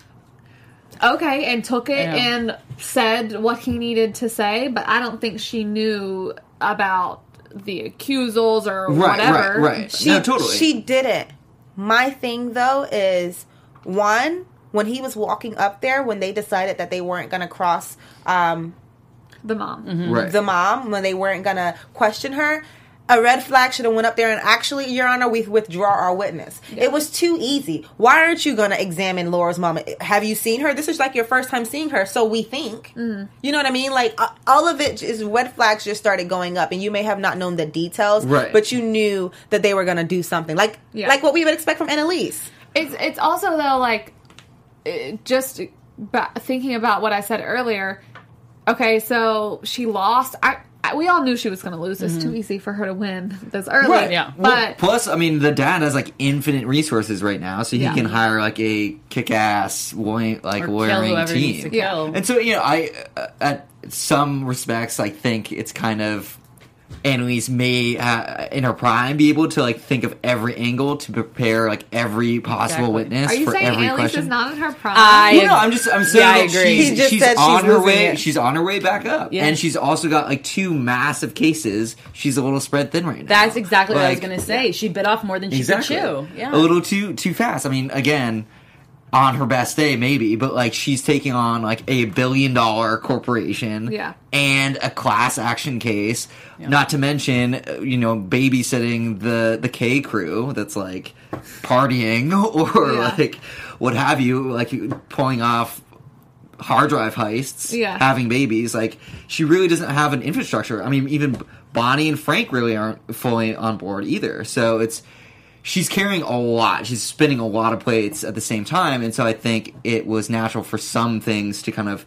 Okay, and took it Yeah. and said what he needed to say. But I don't think she knew about the accusals or Right, whatever. right, right. She, No, totally. She didn't. My thing, though, is, one, when he was walking up there, when they decided that they weren't going to cross um, The mom. Mm-hmm. Right. the mom, when they weren't going to question her, a red flag should have went up there and actually, Your Honor, we withdraw our witness. Yeah. It was too easy. Why aren't you going to examine Laura's mom? Have you seen her? This is like your first time seeing her, so we think. Mm-hmm. You know what I mean? Like, uh, all of it is red flags just started going up, and you may have not known the details, Right. but you knew that they were going to do something. Like, Yeah. like what we would expect from Annalise. It's it's also though like it- just ba- thinking about what I said earlier. Okay, so she lost. I, I we all knew she was going to lose. It's too easy for her to win this early. Right. Yeah. But Plus, I mean, the dad has like infinite resources right now, so he Yeah. can hire like a kick-ass, wa- like Or kill lawyering whoever team. needs to Yeah. kill. And so, you know, I, uh, at some respects, I think it's kind of Annalise may, uh, in her prime, be able to like think of every angle to prepare like every possible Exactly. witness are you for saying every Annalise question. is not in her prime? I- Well, no, I'm just I'm saying Yeah, I that agree. she's, He just she's said she's on her losing way. it. She's on her way back up, Yeah. and she's also got like two massive cases. She's a little spread thin right now. That's exactly what I was Like, going to say. She bit off more than she Exactly. could chew. Yeah. A little too too fast. I mean, again, on her best day, maybe, but like she's taking on like a billion dollar corporation, Yeah. and a class action case. Not to mention, uh, you know, babysitting the the K crew that's like partying or Yeah. like what have you, like pulling off hard drive heists, Yeah. having babies. Like, she really doesn't have an infrastructure. I mean, even Bonnie and Frank really aren't fully on board either. So it's she's carrying a lot. She's spinning a lot of plates at the same time, and so I think it was natural for some things to kind of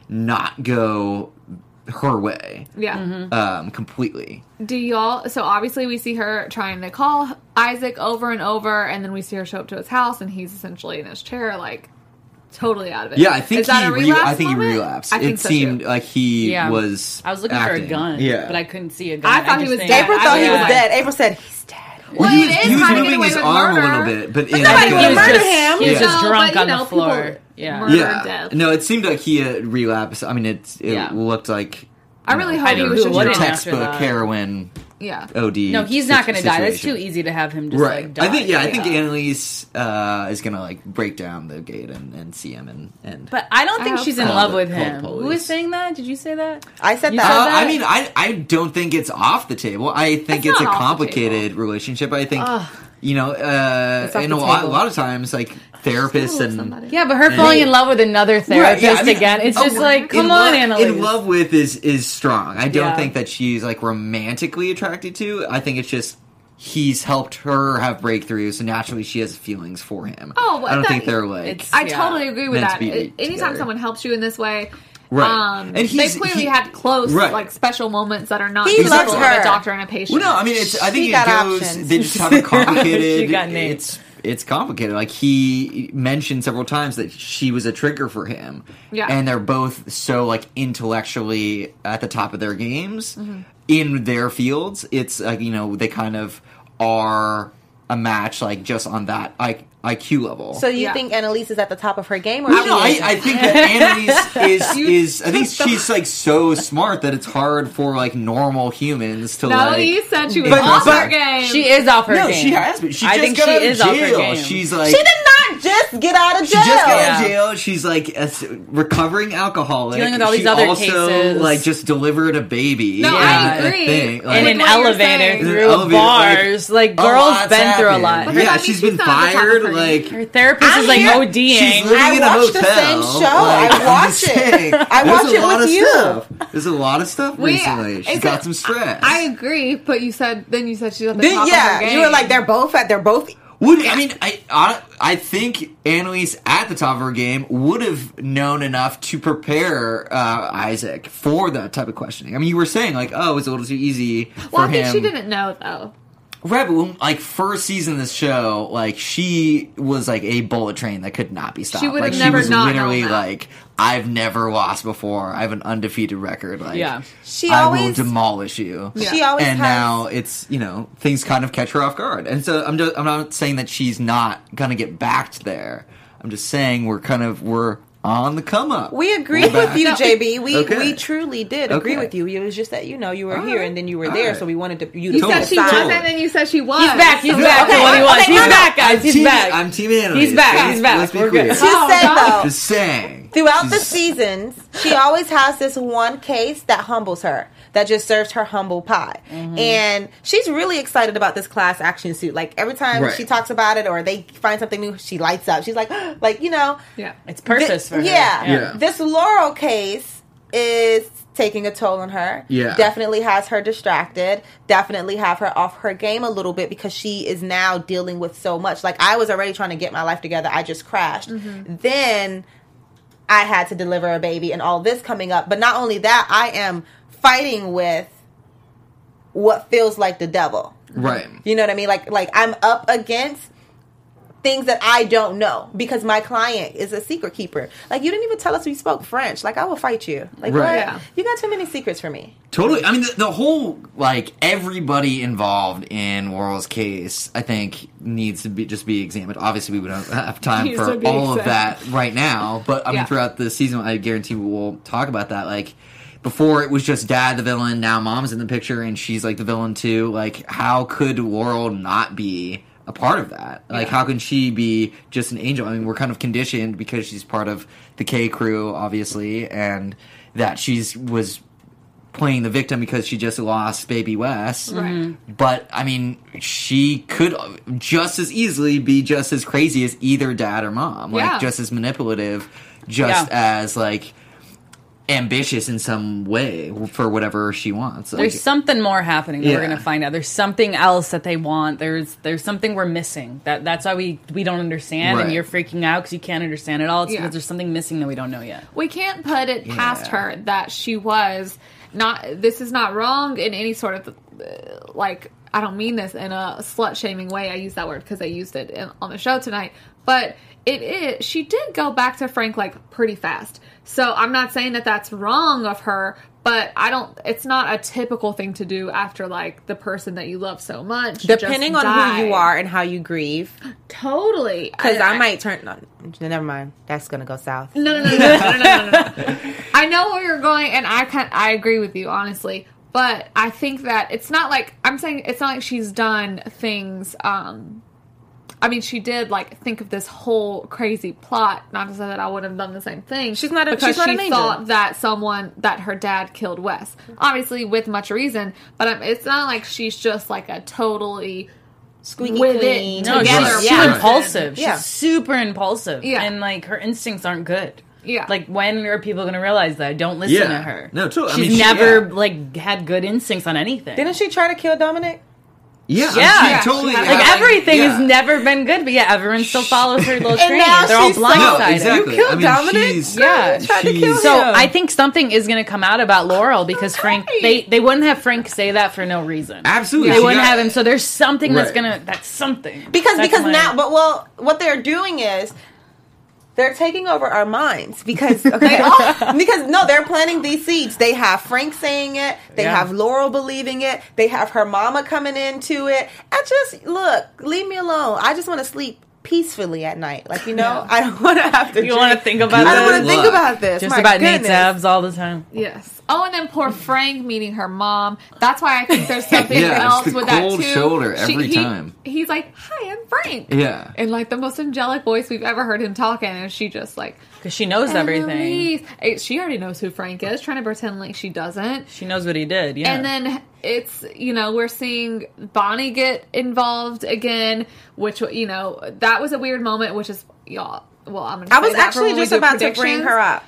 not go her way Yeah. um, completely. Do y'all? So obviously we see her trying to call Isaac over and over, and then we see her show up to his house, and he's essentially in his chair, like totally out of it. Yeah, I think Is that he. a Re- relapse I think he moment? relapsed. I think it so, seemed too. like he Yeah. was. I was looking acting. for a gun, Yeah, but I couldn't see a gun. I thought he just was think- dead. April I thought he was was like- dead. April said, he's dead. Well, he it was, is he was hard to get moving away his with arm murder. a little bit, but, But in nobody that would case- murder just, him. He was Yeah. just No, drunk but, on you the know, floor. people Yeah. murder Yeah, death. no, it seemed like he had relapsed. I mean, it it Yeah. looked like. I you really know, hope he know was who just wouldn't drunk. after textbook that. heroin Yeah. O D. No, he's not going to die. That's too situation. easy to have him just Right. like die. I think. Yeah, I think Yeah. Annalise uh, is gonna like break down the gate and, and see him and and. But I don't I think hope she's so. in Call love the- with call the him. police. Who was saying that? Did you say that? I said You that. said Uh, that? I mean, I I don't think it's off the table. I think It's it's, a not off the complicated relationship. I think Ugh. you know, uh, It's off and the a lot, a table. lot of times, like therapists Ooh, and somebody. Yeah, but her falling in love with another therapist yeah, I mean, again. It's oh, just like, come in on, lo- Annalise. In love with is is strong. I don't Yeah. think that she's like romantically attracted to. I think it's just he's helped her have breakthroughs, so naturally she has feelings for him. Oh, well, I don't that- think they're like. it's- I Yeah. totally agree with Meant to that. be It- Anytime together. someone helps you in this way, Right. um, And they he's- clearly he- had close, Right. like special moments that are not He typical loves of her. a doctor and a patient. Well, no, I mean it's. I think She it got goes. options. They just have a complicated. She got named. It's it's complicated. Like he mentioned several times that she was a trigger for him. Yeah. and they're both so like intellectually at the top of their games Mm-hmm. in their fields. It's like you know they kind of are a match like just on that I, IQ level. So you Yeah. think Annalise is at the top of her game? Or Well, she no, I, isn't? I think that Annalise is is I think she's like so smart that it's hard for like normal humans to No, like. you said she was But- off but- her game. She is off her No, game. she has been. She I just think got she out of is off her jail. game. She's like She did not just get out of she jail. just got out of Yeah. jail. She's like a s- recovering alcoholic. Dealing with all these she other also, cases. like just delivered a baby. No, and I a agree. thing. in Like, an what you're elevator saying. In an through elevator, like, bars. Like, a girls lot's been through a happened. lot. But Yeah, that she's means been she's not at the top of fired. her Like Her therapist I'm is like here. ODing. she's living I in a watched the hotel. same show. Like, I I'm watch just it. saying, I there's watch a it lot with of you. Stuff. There's a lot of stuff We- recently. She's it's got a- some stress. I agree, but you said then you said she's at the Then, top of her yeah, game. you were like they're both at they're both. Would I mean I, I I think Annalise at the top of her game would have known enough to prepare uh, Isaac for that type of questioning. I mean, you were saying like, oh, it's a little too easy for Well, I him. think she didn't know though. Right, but when, like first season of this show, like she was like a bullet train that could not be stopped. She would have like never she was not literally known that. like, I've never lost before. I have an undefeated record. Like, Yeah. She I will always demolish you. She always and has- now it's you know things kind of catch her off guard. And so I'm just I'm not saying that she's not gonna get backed there. I'm just saying we're kind of we're on the come up. We agreed We're with you, back. J B. We Okay. we truly did agree Okay. with you. It was just that you know you were All here right. and then you were All there, right. so we wanted to you to You said decide. she Totally. wasn't, and then you said she was. He's back. He's So- back. okay, to what he wants. okay, He's no, no. back, guys. I'm He's team, back. I'm team Annalise. He's back. He's back. Let's be We're clear. good. Just Oh, say God. though, Just saying. throughout the She's- seasons, she always has this one case that humbles her, that just serves her humble pie. Mm-hmm. And she's really excited about this class action suit. Like every time Right. she talks about it or they find something new, she lights up. She's like, like, you know. Yeah. It's purpose thi- for her. Yeah. Yeah. This Laurel case is taking a toll on her. Yeah. Definitely has her distracted. Definitely have her off her game a little bit because she is now dealing with so much. Like I was already trying to get my life together. I just crashed. Then I had to deliver a baby and all this coming up. But not only that, I am fighting with what feels like the devil. Right. You know what I mean? Like like I'm up against things that I don't know because my client is a secret keeper. Like you didn't even tell us we spoke French. Like I will fight you. Like Right. what? Yeah. You got too many secrets for me. Totally. I mean, the, the whole, like, everybody involved in Laurel's case, I think, needs to be just be examined. Obviously, we don't have time Needs for to be all of examined. that right now, but, I mean, Yeah. throughout the season, I guarantee we will talk about that. Like, before it was just dad the villain, now mom's in the picture, and she's, like, the villain, too. Like, how could Laurel not be a part of that? Like, how can she be just an angel? I mean, we're kind of conditioned because she's part of the K crew, obviously, and that she's was playing the victim because she just lost baby Wes. Right. But, I mean, she could just as easily be just as crazy as either dad or mom. Like, Yeah. just as manipulative, just Yeah. as, like, ambitious in some way for whatever she wants. Like, There's something more happening that Yeah. we're gonna find out. There's something else that they want. There's there's something we're missing. That that's why we we don't understand, Right. and you're freaking out because you can't understand it all. It's Yeah. because there's something missing that we don't know yet. We can't put it past Yeah. her that she was not. This is not wrong in any sort of uh, like. I don't mean this in a slut shaming way. I use that word because I used it in, on the show tonight. But it is. She did go back to Frank like pretty fast. So I'm not saying that that's wrong of her. But I don't. It's not a typical thing to do after like the person that you love so much. Depending just on who you died. are and how you grieve. Totally. Because I, might turn. No, never mind. That's gonna go south. No, no, no, no, no, no, no, no, no. I know where you're going, and I can I agree with you honestly. But I think that it's not like I'm saying it's not like she's done things. Um, I mean, she did like think of this whole crazy plot. Not to say that I would have done the same thing. She's not a- because she's not she an angel. thought that someone that her dad killed Wes, obviously with much reason. But um, it's not like she's just like a totally Squeaky with clean. it No, together. she's Yeah. too impulsive. She's Yeah. super impulsive. Yeah. And like her instincts aren't good. Yeah. Like when are people gonna realize that? Don't listen Yeah. to her. No, totally. I She's mean, she- never yeah. like had good instincts on anything. Didn't she try to kill Dominic? yeah, I mean, Yeah. she totally. Like, like yeah, everything yeah. has never been good, but yeah, everyone still follows her little And train. now They're all she's so- blindsided. No, exactly. You killed I mean, Dominic? she's, Yeah. You tried to kill she's- So Yeah. I think something is going to come out about Laurel because Frank, they, they wouldn't have Frank say that for no reason. Absolutely. They She wouldn't got- have him. So there's something that's Right. gonna. That's something. Because That's because my- now, but well, what they're doing is they're taking over our minds because okay, because no, they're planting these seeds. They have Frank saying it. They Yeah. have Laurel believing it. They have her mama coming into it. I just look, leave me alone. I just want to sleep peacefully at night. Like you know, I don't want to have to. You want to drink. think about I don't this? want to think Look. about this. Just My about Nate's goodness. abs all the time. Yes. Oh, and then poor Frank meeting her mom. That's why I think there's something Yeah, else it's the with that cold too. shoulder every he- time. He's like, "Hi, I'm Frank." Yeah. In like the most angelic voice we've ever heard him talking, and she just like Because she knows everything. "Annalise." Eh, She already knows who Frank is, trying to pretend like she doesn't. She knows what he did. Yeah. And then it's, you know, we're seeing Bonnie get involved again, which, you know, that was a weird moment, which is, y'all, well, I'm going to I was actually just about to bring her up.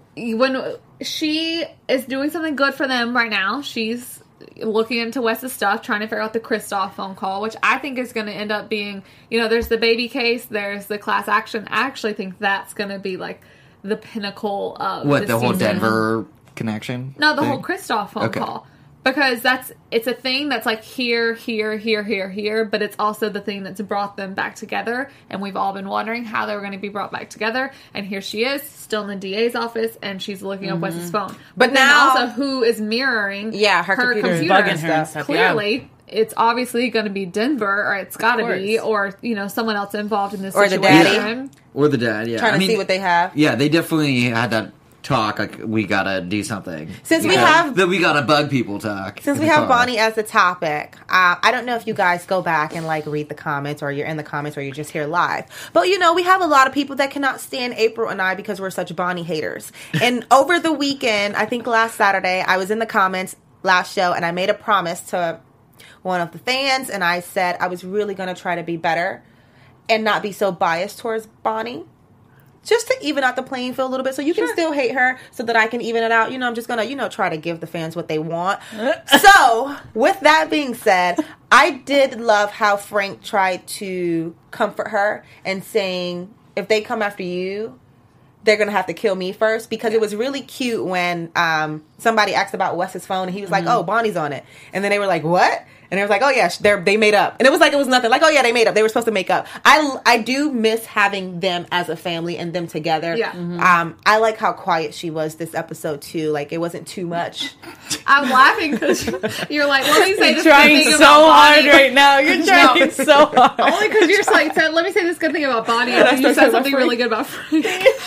When she is doing something good for them right now, she's looking into Wes's stuff, trying to figure out the Kristoff phone call, which I think is going to end up being, you know, there's the baby case, there's the class action. I actually think that's going to be like the pinnacle of What, the the whole season. Denver connection? No, the thing? whole Kristoff phone Okay. call. Because that's it's a thing that's like here, here, here, here, here, but it's also the thing that's brought them back together. And we've all been wondering how they were going to be brought back together. And here she is, still in the D A's office, and she's looking up Wes's phone. But, But then now- also, who is mirroring? Yeah, her computer is bugging her and stuff. stuff, Clearly, it's obviously going to be Denver, or it's got to course. be, or, you know, someone else involved in this Or the situation. daddy. Or the dad, yeah. Trying I to mean, see what they have. Yeah, they definitely had that talk, like, we gotta do something. Since we Yeah. have That we gotta bug people talk. Since in we the have car. Bonnie as the topic, uh, I don't know if you guys go back and like read the comments, or you're in the comments, or you're just here live. But you know, we have a lot of people that cannot stand April and I because we're such Bonnie haters. And over the weekend, I think last Saturday, I was in the comments last show, and I made a promise to one of the fans, and I said I was really going to try to be better and not be so biased towards Bonnie. Just to even out the playing field a little bit, so you can still hate her, so that I can even it out. You know, I'm just gonna, you know, try to give the fans what they want. So, with that being said, I did love how Frank tried to comfort her and saying, if they come after you, they're gonna have to kill me first. Because it was really cute when um, somebody asked about Wes's phone, and he was like, "Oh, Bonnie's on it," and then they were like, "What?" And they was like, "Oh yeah, they they made up," and it was like it was nothing. Like, "Oh yeah, they made up. They were supposed to make up." I I do miss having them as a family and them together. Yeah. Mm-hmm. Um, I like how quiet she was this episode too. Like, it wasn't too much. I'm laughing because you're like, let me say You're this trying good thing so about hard Bonnie. right now. You're trying No. so hard. Only because you're like, so let me say this good thing about Bonnie, and then you said something really good about Frank.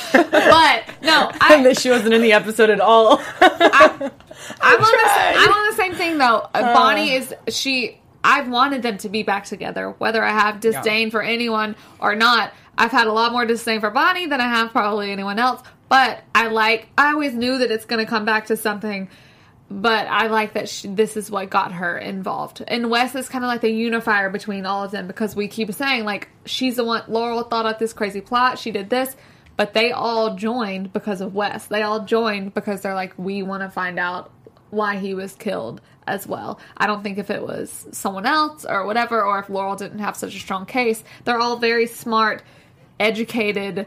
But no, And I, that she wasn't in the episode at all. I, I'm, on the, I'm on the same thing though. Uh, Bonnie is she. I've wanted them to be back together, whether I have disdain for anyone or not. I've had a lot more disdain for Bonnie than I have probably anyone else. But I like. I always knew that it's going to come back to something. But I like that she, this is what got her involved. And Wes is kind of like the unifier between all of them, because we keep saying, like, she's the one, Laurel thought up this crazy plot, she did this, but they all joined because of Wes. They all joined because they're like, we want to find out why he was killed as well. I don't think if it was someone else or whatever, or if Laurel didn't have such a strong case, they're all very smart, educated,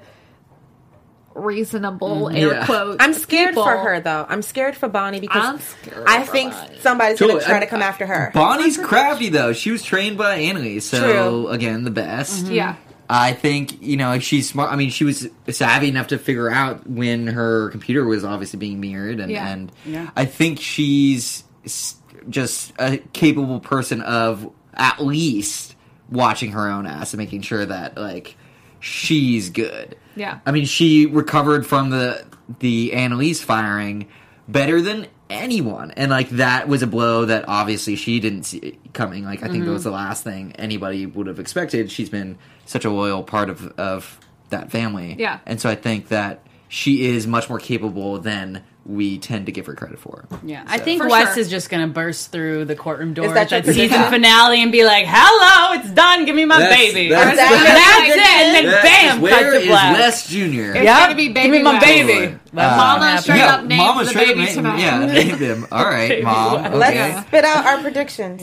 reasonable, air Yeah. quotes. I'm scared people. for her though. I'm scared for Bonnie because I'm scared I for think Bonnie. somebody's Totally. gonna try to I- come after her. Bonnie's crafty though. She was trained by Annalise, so True. again, the best. Yeah. I think, you know, she's smart. I mean, she was savvy enough to figure out when her computer was obviously being mirrored, and, Yeah. and Yeah. I think she's s- just a capable person of at least watching her own ass and making sure that, like, she's good. Yeah. I mean, she recovered from the the Annalise firing better than anyone, and like that was a blow that obviously she didn't see coming. Like, I think that was the last thing anybody would have expected. She's been such a loyal part of of that family, Yeah. and so I think that she is much more capable than we tend to give her credit for. Yeah, I think For Wes sure. is just going to burst through the courtroom door Is at that your that season prediction? finale and be like, "Hello, it's done. Give me my That's- baby." that's- and that's that's- it. And then That bam, is- where cut to is black. Wes Junior? It's Yep. gonna be baby Give me my Wes. baby. That's Mama not straight happening. up named the baby named- tonight. Yeah, named him. All right, Baby mom. Wes. Let's Okay. Yeah. spit out our predictions.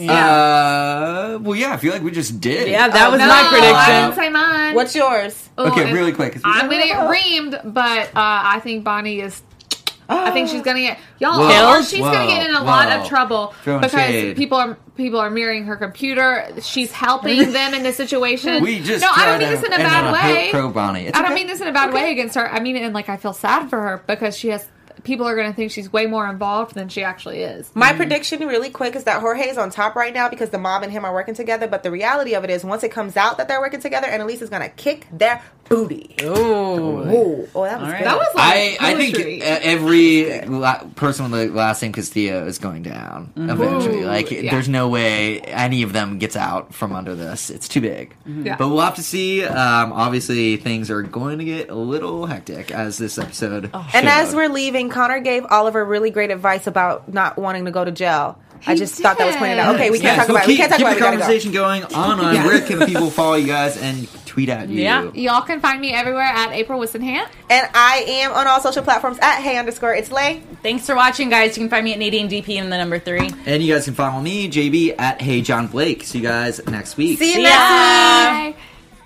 Uh, well, yeah, I feel like we just did. Yeah, that Oh, was no, my I prediction. didn't say mine. What's yours? Oh, Okay, and really quick. 'cause we- I'm gonna get reamed, but uh, I think Bonnie is. I think she's gonna get y'all. Whoa. Or she's gonna get in a Whoa. lot Whoa. of trouble Throwing because shade. people are people are mirroring her computer. She's helping them in this situation. We just no, I tried don't mean to this in a end bad on a way. pro Bonnie. It's I don't okay. mean this in a bad way against her. I mean it in like I feel sad for her because she has. People are going to think she's way more involved than she actually is. My prediction, really quick, is that Jorge is on top right now because the mom and him are working together. But the reality of it is, once it comes out that they're working together, Annalise is gonna kick their booty. Ooh. Ooh, oh, that was All right. good. That was I, like I think poetry. uh, every la- person with the last name Castillo is going down eventually. Ooh, like, yeah. there's no way any of them gets out from under this. It's too big. Yeah. But we'll have to see. Um, obviously, things are going to get a little hectic as this episode. And showed. as we're leaving, Connor gave Oliver really great advice about not wanting to go to jail. I He just thought that was pointed out. did. Okay, we can't Yeah, talk so about it. keep, We can't talk keep about it. the We gotta go. conversation going on. on Yeah. Where can people follow you guys and tweet at you? Yeah. Y'all can find me everywhere at April Wissenhant. And I am on all social platforms at Hey underscore It's Lay. Thanks for watching, guys. You can find me at Nadine D P and the number three. And you guys can follow me, J B, at Hey John Blake. See you guys next week. See you See next ya. week. Bye.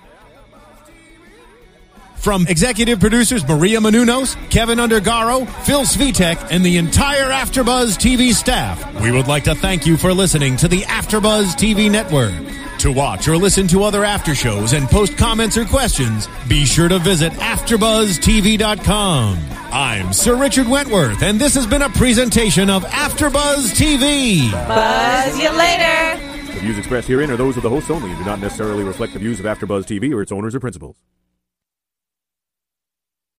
From executive producers Maria Menounos, Kevin Undergaro, Phil Svitek, and the entire AfterBuzz T V staff, we would like to thank you for listening to the AfterBuzz T V network. To watch or listen to other after shows and post comments or questions, be sure to visit after buzz T V dot com. I'm Sir Richard Wentworth, and this has been a presentation of AfterBuzz T V. Buzz you later. views expressed herein are those of the hosts only and do not necessarily reflect the views of AfterBuzz T V or its owners or principals.